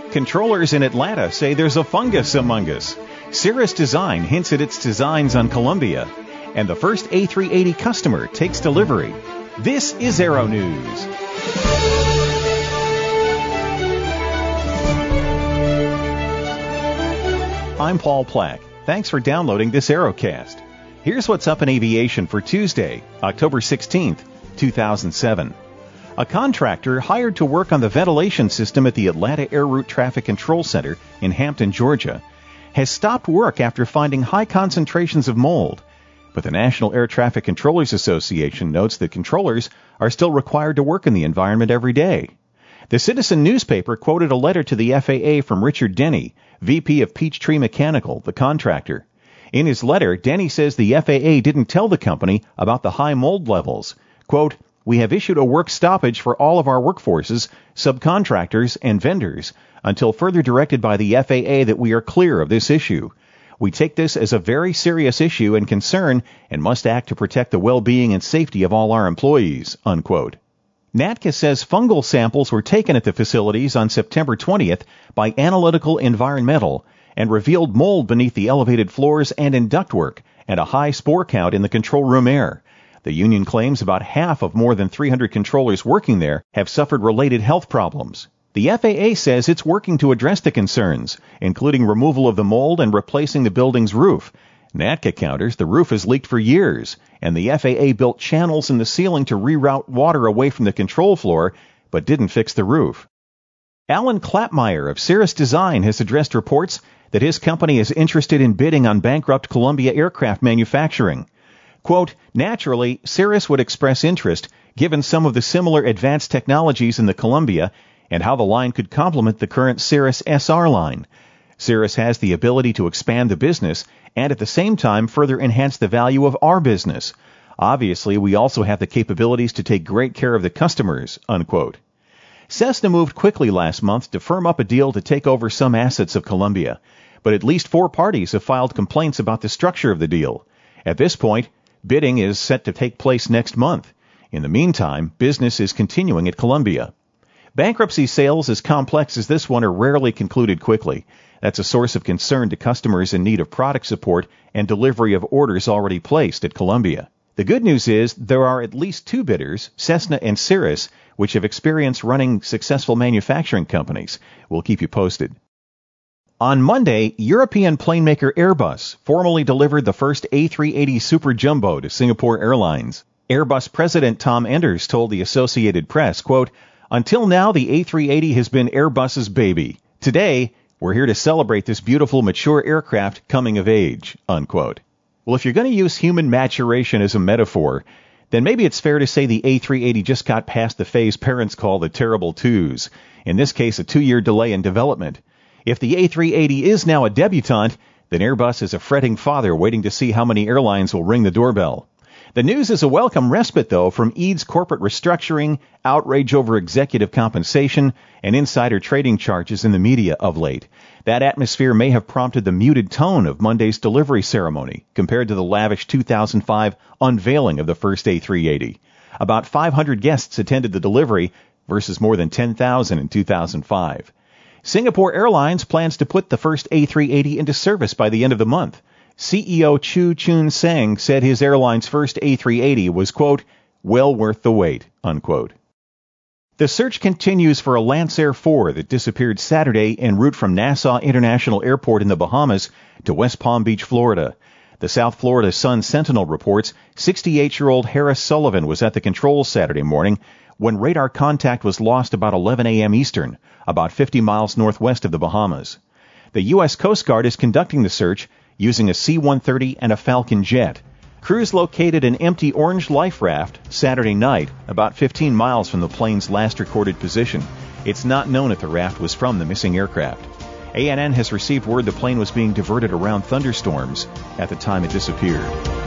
Controllers in Atlanta say there's a fungus among us. Cirrus Design hints at its designs on Columbia. And the first A380 customer takes delivery. This is Aero News. I'm Paul Plack. Thanks for downloading this Aerocast. Here's what's up in aviation for Tuesday, October 16th, 2007. A contractor hired to work on the ventilation system at the Atlanta Air Route Traffic Control Center in Hampton, Georgia, has stopped work after finding high concentrations of mold. But the National Air Traffic Controllers Association notes that controllers are still required to work in the environment every day. The Citizen newspaper quoted a letter to the FAA from Richard Denny, VP of Peachtree Mechanical, the contractor. In his letter, Denny says the FAA didn't tell the company about the high mold levels. Quote, "We have issued a work stoppage for all of our workforces, subcontractors, and vendors until further directed by the FAA that we are clear of this issue. We take this as a very serious issue and concern and must act to protect the well-being and safety of all our employees," unquote. NATCA says fungal samples were taken at the facilities on September 20th by Analytical Environmental and revealed mold beneath the elevated floors and in ductwork and a high spore count in the control room air. The union claims about half of more than 300 controllers working there have suffered related health problems. The FAA says it's working to address the concerns, including removal of the mold and replacing the building's roof. NATCA counters the roof has leaked for years, and the FAA built channels in the ceiling to reroute water away from the control floor, but didn't fix the roof. Alan Klapmeyer of Cirrus Design has addressed reports that his company is interested in bidding on bankrupt Columbia Aircraft Manufacturing. Quote, "Naturally, Cirrus would express interest given some of the similar advanced technologies in the Columbia and how the line could complement the current Cirrus SR line. Cirrus has the ability to expand the business and at the same time further enhance the value of our business. Obviously, we also have the capabilities to take great care of the customers," unquote. Cessna moved quickly last month to firm up a deal to take over some assets of Columbia, but at least 4 parties have filed complaints about the structure of the deal. At this point, bidding is set to take place next month. In the meantime, business is continuing at Columbia. Bankruptcy sales as complex as this one are rarely concluded quickly. That's a source of concern to customers in need of product support and delivery of orders already placed at Columbia. The good news is there are at least 2 bidders, Cessna and Cirrus, which have experience running successful manufacturing companies. We'll keep you posted. On Monday, European plane maker Airbus formally delivered the first A380 Super Jumbo to Singapore Airlines. Airbus President Tom Enders told the Associated Press, quote, "Until now, the A380 has been Airbus's baby. Today, we're here to celebrate this beautiful, mature aircraft coming of age," unquote. Well, if you're going to use human maturation as a metaphor, then maybe it's fair to say the A380 just got past the phase parents call the terrible twos. In this case, a 2-year delay in development. If the A380 is now a debutante, then Airbus is a fretting father waiting to see how many airlines will ring the doorbell. The news is a welcome respite, though, from EAD's corporate restructuring, outrage over executive compensation, and insider trading charges in the media of late. That atmosphere may have prompted the muted tone of Monday's delivery ceremony compared to the lavish 2005 unveiling of the first A380. About 500 guests attended the delivery versus more than 10,000 in 2005. Singapore Airlines plans to put the first A380 into service by the end of the month. CEO Chu Choon Sang said his airline's first A380 was, quote, "well worth the wait," unquote. The search continues for a Lancair 4 that disappeared Saturday en route from Nassau International Airport in the Bahamas to West Palm Beach, Florida. The South Florida Sun-Sentinel reports 68-year-old Harris Sullivan was at the controls Saturday morning when radar contact was lost about 11 a.m. Eastern, about 50 miles northwest of the Bahamas. The U.S. Coast Guard is conducting the search using a C-130 and a Falcon jet. Crews located an empty orange life raft Saturday night, about 15 miles from the plane's last recorded position. It's not known if the raft was from the missing aircraft. ANN has received word the plane was being diverted around thunderstorms at the time it disappeared.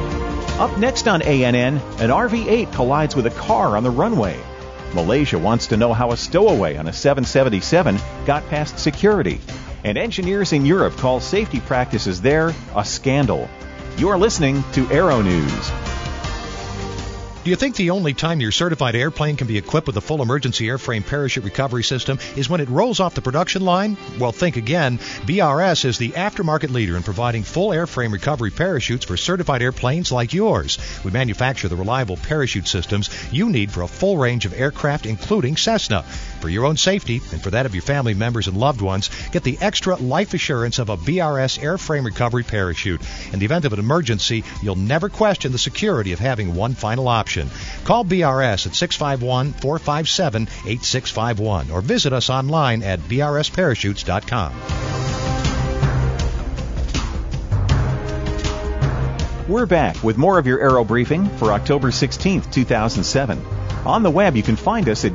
Up next on ANN, an RV-8 collides with a car on the runway. Malaysia wants to know how a stowaway on a 777 got past security. And engineers in Europe call safety practices there a scandal. You are listening to Aero News. Do you think the only time your certified airplane can be equipped with a full emergency airframe parachute recovery system is when it rolls off the production line? Well, think again. BRS is the aftermarket leader in providing full airframe recovery parachutes for certified airplanes like yours. We manufacture the reliable parachute systems you need for a full range of aircraft, including Cessna. For your own safety and for that of your family members and loved ones, get the extra life assurance of a BRS airframe recovery parachute. In the event of an emergency, you'll never question the security of having one final option. Call BRS at 651-457-8651 or visit us online at brsparachutes.com. We're back with more of your Aero Briefing for October 16th, 2007. On the web, you can find us at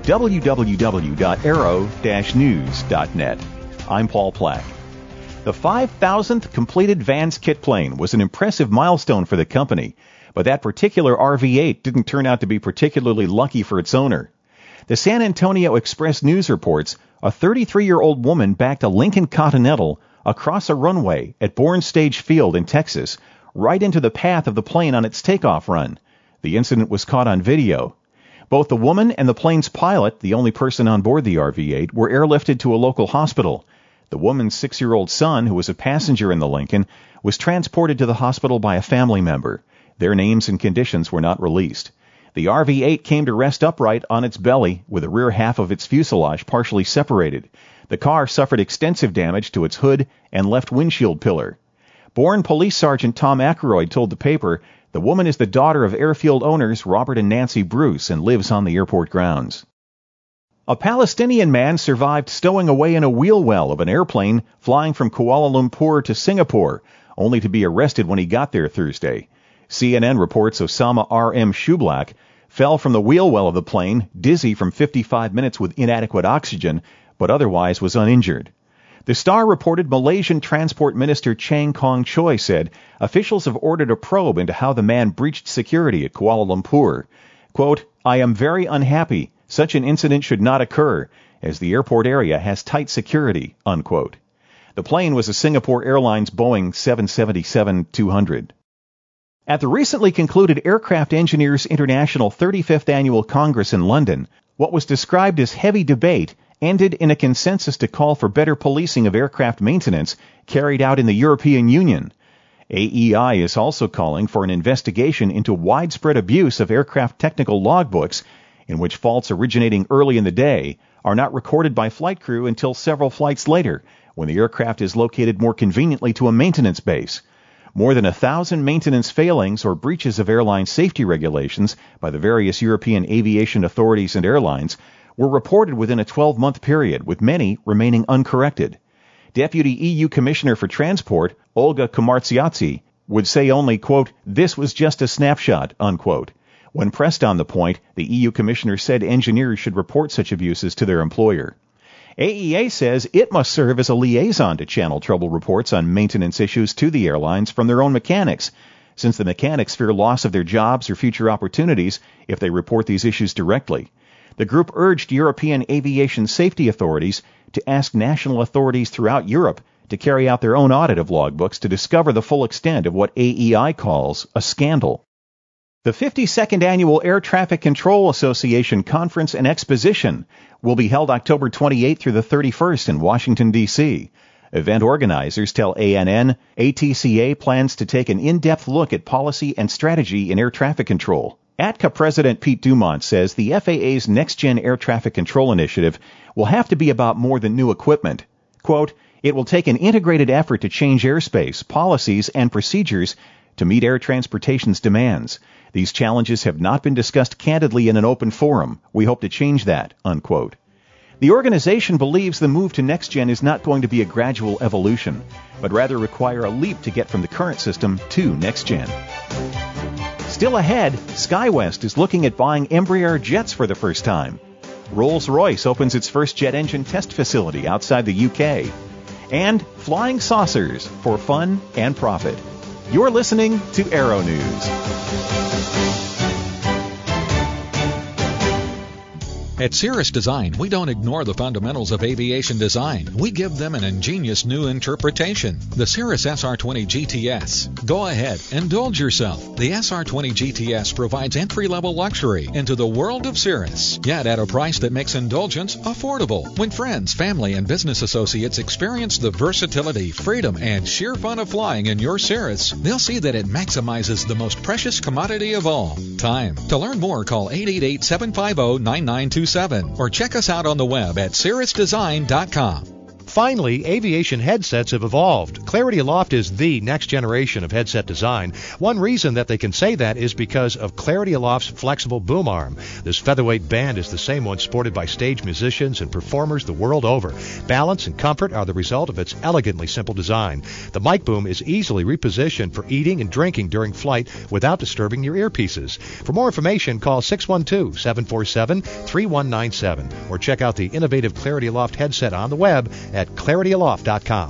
www.aero-news.net. I'm Paul Plack. The 5,000th completed Vans kit plane was an impressive milestone for the company, but that particular RV-8 didn't turn out to be particularly lucky for its owner. The San Antonio Express News reports a 33-year-old woman backed a Lincoln Continental across a runway at Bourne Stage Field in Texas, right into the path of the plane on its takeoff run. The incident was caught on video. Both the woman and the plane's pilot, the only person on board the RV-8, were airlifted to a local hospital. The woman's 6-year-old son, who was a passenger in the Lincoln, was transported to the hospital by a family member. Their names and conditions were not released. The RV-8 came to rest upright on its belly with the rear half of its fuselage partially separated. The car suffered extensive damage to its hood and left windshield pillar. Bourne Police Sergeant Tom Ackroyd told the paper the woman is the daughter of airfield owners Robert and Nancy Bruce and lives on the airport grounds. A Palestinian man survived stowing away in a wheel well of an airplane flying from Kuala Lumpur to Singapore, only to be arrested when he got there Thursday. CNN reports Osama R.M. Shublak fell from the wheel well of the plane, dizzy from 55 minutes with inadequate oxygen, but otherwise was uninjured. The Star reported Malaysian Transport Minister Chang Kong Choi said officials have ordered a probe into how the man breached security at Kuala Lumpur. Quote, "I am very unhappy. Such an incident should not occur, as the airport area has tight security," unquote. The plane was a Singapore Airlines Boeing 777-200. At the recently concluded Aircraft Engineers International 35th Annual Congress in London, what was described as heavy debate ended in a consensus to call for better policing of aircraft maintenance carried out in the European Union. AEI is also calling for an investigation into widespread abuse of aircraft technical logbooks, in which faults originating early in the day are not recorded by flight crew until several flights later, when the aircraft is located more conveniently to a maintenance base. More than 1,000 maintenance failings or breaches of airline safety regulations by the various European aviation authorities and airlines were reported within a 12-month period, with many remaining uncorrected. Deputy EU Commissioner for Transport, Olga Kumartsiatsi, would say only, quote, "This was just a snapshot," unquote. When pressed on the point, the EU Commissioner said engineers should report such abuses to their employer. AEA says it must serve as a liaison to channel trouble reports on maintenance issues to the airlines from their own mechanics, since the mechanics fear loss of their jobs or future opportunities if they report these issues directly. The group urged European aviation safety authorities to ask national authorities throughout Europe to carry out their own audit of logbooks to discover the full extent of what AEI calls a scandal. The 52nd Annual Air Traffic Control Association Conference and Exposition will be held October 28th through the 31st in Washington, D.C. Event organizers tell ANN ATCA plans to take an in-depth look at policy and strategy in air traffic control. ATCA President Pete Dumont says the FAA's Next-Gen Air Traffic Control Initiative will have to be about more than new equipment. Quote, "It will take an integrated effort to change airspace, policies, and procedures to meet air transportation's demands. These challenges have not been discussed candidly in an open forum. We hope to change that," unquote. The organization believes the move to NextGen is not going to be a gradual evolution, but rather require a leap to get from the current system to NextGen. Still ahead, SkyWest is looking at buying Embraer jets for the first time. Rolls-Royce opens its first jet engine test facility outside the UK. And flying saucers for fun and profit. You're listening to Aero News. At Cirrus Design, we don't ignore the fundamentals of aviation design. We give them an ingenious new interpretation. The Cirrus SR20 GTS. Go ahead, indulge yourself. The SR20 GTS provides entry-level luxury into the world of Cirrus, yet at a price that makes indulgence affordable. When friends, family, and business associates experience the versatility, freedom, and sheer fun of flying in your Cirrus, they'll see that it maximizes the most precious commodity of all, time. To learn more, call 888-750-9927 or check us out on the web at cirrusdesign.com. Finally, aviation headsets have evolved. Clarity Aloft is the next generation of headset design. One reason that they can say that is because of Clarity Aloft's flexible boom arm. This featherweight band is the same one sported by stage musicians and performers the world over. Balance and comfort are the result of its elegantly simple design. The mic boom is easily repositioned for eating and drinking during flight without disturbing your earpieces. For more information, call 612-747-3197 or check out the innovative Clarity Aloft headset on the web at clarityaloft.com.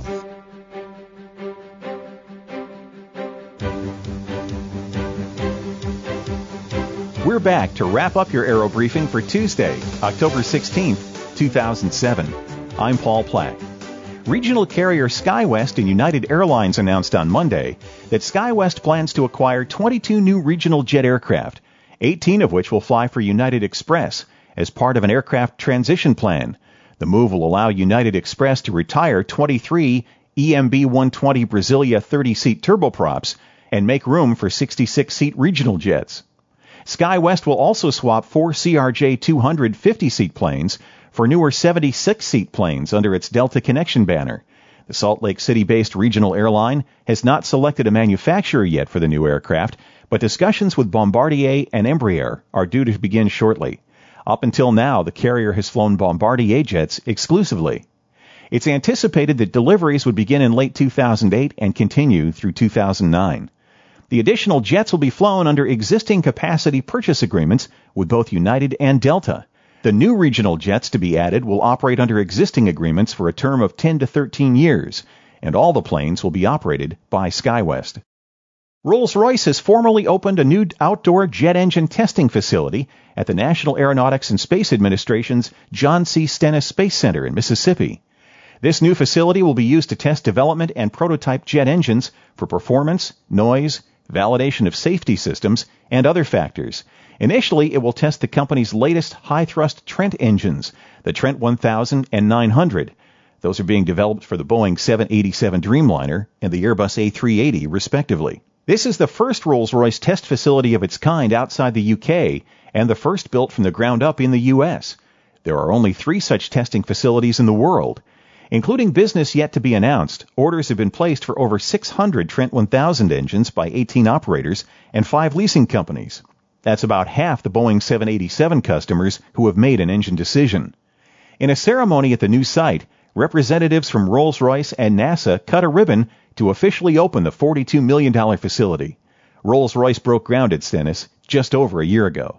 We're back to wrap up your Aero Briefing for Tuesday, October 16th, 2007. I'm Paul Plack. Regional carrier SkyWest and United Airlines announced on Monday that SkyWest plans to acquire 22 new regional jet aircraft, 18 of which will fly for United Express as part of an aircraft transition plan. The move will allow United Express to retire 23 EMB 120 Brasilia 30-seat turboprops and make room for 66-seat regional jets. SkyWest will also swap 4 CRJ 200 50-seat planes for newer 76-seat planes under its Delta Connection banner. The Salt Lake City-based regional airline has not selected a manufacturer yet for the new aircraft, but discussions with Bombardier and Embraer are due to begin shortly. Up until now, the carrier has flown Bombardier jets exclusively. It's anticipated that deliveries would begin in late 2008 and continue through 2009. The additional jets will be flown under existing capacity purchase agreements with both United and Delta. The new regional jets to be added will operate under existing agreements for a term of 10 to 13 years, and all the planes will be operated by SkyWest. Rolls-Royce has formally opened a new outdoor jet engine testing facility at the National Aeronautics and Space Administration's John C. Stennis Space Center in Mississippi. This new facility will be used to test development and prototype jet engines for performance, noise, validation of safety systems, and other factors. Initially, it will test the company's latest high-thrust Trent engines, the Trent 1000 and 900. Those are being developed for the Boeing 787 Dreamliner and the Airbus A380, respectively. This is the first Rolls-Royce test facility of its kind outside the UK and the first built from the ground up in the US. There are only 3 such testing facilities in the world. Including business yet to be announced, orders have been placed for over 600 Trent 1000 engines by 18 operators and 5 leasing companies. That's about half the Boeing 787 customers who have made an engine decision. In a ceremony at the new site, representatives from Rolls-Royce and NASA cut a ribbon to officially open the $42 million facility. Rolls-Royce broke ground at Stennis just over a year ago.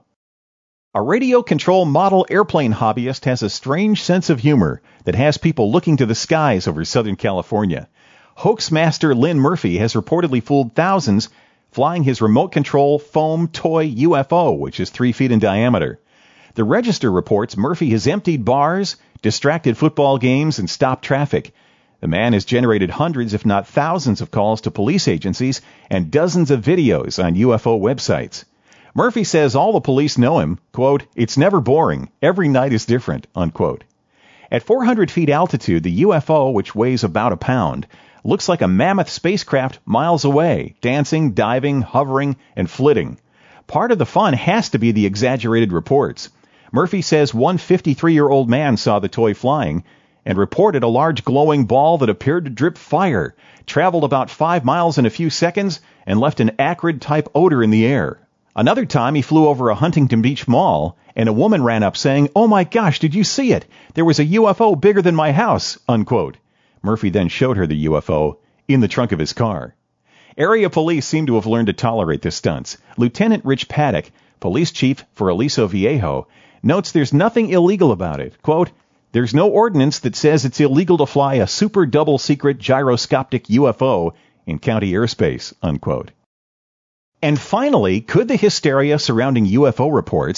A radio control model airplane hobbyist has a strange sense of humor that has people looking to the skies over Southern California. Hoax master Lynn Murphy has reportedly fooled thousands flying his remote control foam toy UFO, which is 3 feet in diameter. The Register reports Murphy has emptied bars, distracted football games, and stopped traffic. The man has generated hundreds, if not thousands, of calls to police agencies and dozens of videos on UFO websites. Murphy says all the police know him, quote, "It's never boring. Every night is different," unquote. At 400 feet altitude, the UFO, which weighs about a pound, looks like a mammoth spacecraft miles away, dancing, diving, hovering, and flitting. Part of the fun has to be the exaggerated reports. Murphy says one 53-year-old man saw the toy flying and reported a large glowing ball that appeared to drip fire, traveled about 5 miles in a few seconds, and left an acrid-type odor in the air. Another time he flew over a Huntington Beach mall, and a woman ran up saying, "Oh my gosh, did you see it? There was a UFO bigger than my house," unquote. Murphy then showed her the UFO in the trunk of his car. Area police seem to have learned to tolerate the stunts. Lieutenant Rich Paddock, police chief for Aliso Viejo, notes there's nothing illegal about it. Quote, "There's no ordinance that says it's illegal to fly a super double secret gyroscopic UFO in county airspace," unquote. And finally, could the hysteria surrounding UFO reports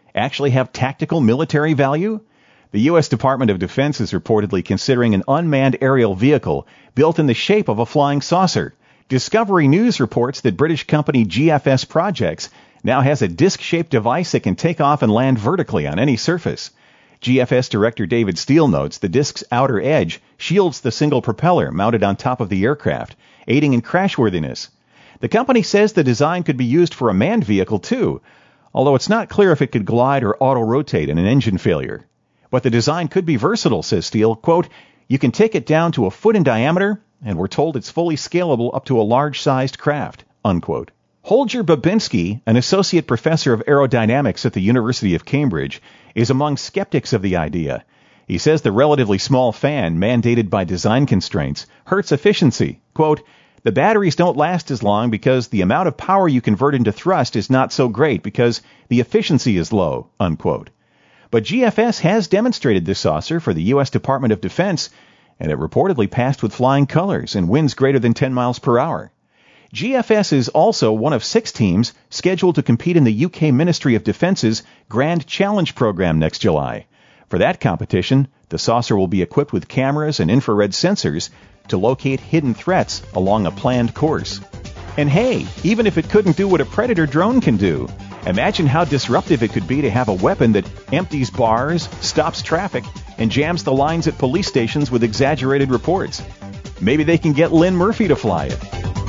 actually have tactical military value? The U.S. Department of Defense is reportedly considering an unmanned aerial vehicle built in the shape of a flying saucer. Discovery News reports that British company GFS Projects now has a disc-shaped device that can take off and land vertically on any surface. GFS Director David Steele notes the disc's outer edge shields the single propeller mounted on top of the aircraft, aiding in crashworthiness. The company says the design could be used for a manned vehicle too, although it's not clear if it could glide or auto-rotate in an engine failure. But the design could be versatile, says Steele. Quote, you can take it down to a foot in diameter, and we're told it's fully scalable up to a large-sized craft, unquote. Holger Babinski, an associate professor of aerodynamics at the University of Cambridge, is among skeptics of the idea. He says the relatively small fan, mandated by design constraints, hurts efficiency. Quote, the batteries don't last as long because the amount of power you convert into thrust is not so great because the efficiency is low, unquote. But GFS has demonstrated this saucer for the U.S. Department of Defense, and it reportedly passed with flying colors and winds greater than 10 miles per hour. GFS is also one of 6 teams scheduled to compete in the UK Ministry of Defence's Grand Challenge program next July. For that competition, the saucer will be equipped with cameras and infrared sensors to locate hidden threats along a planned course. And hey, even if it couldn't do what a Predator drone can do, imagine how disruptive it could be to have a weapon that empties bars, stops traffic, and jams the lines at police stations with exaggerated reports. Maybe they can get Lynn Murphy to fly it.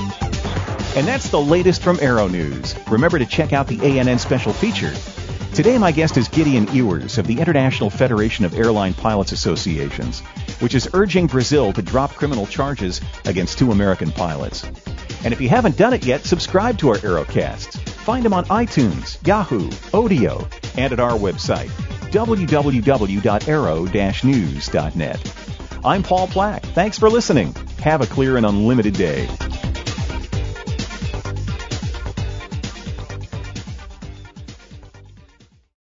And that's the latest from Aero News. Remember to check out the ANN special feature. Today my guest is Gideon Ewers of the International Federation of Airline Pilots Associations, which is urging Brazil to drop criminal charges against 2 American pilots. And if you haven't done it yet, subscribe to our Aerocasts. Find them on iTunes, Yahoo, Odeo, and at our website, www.aero-news.net. I'm Paul Plack. Thanks for listening. Have a clear and unlimited day.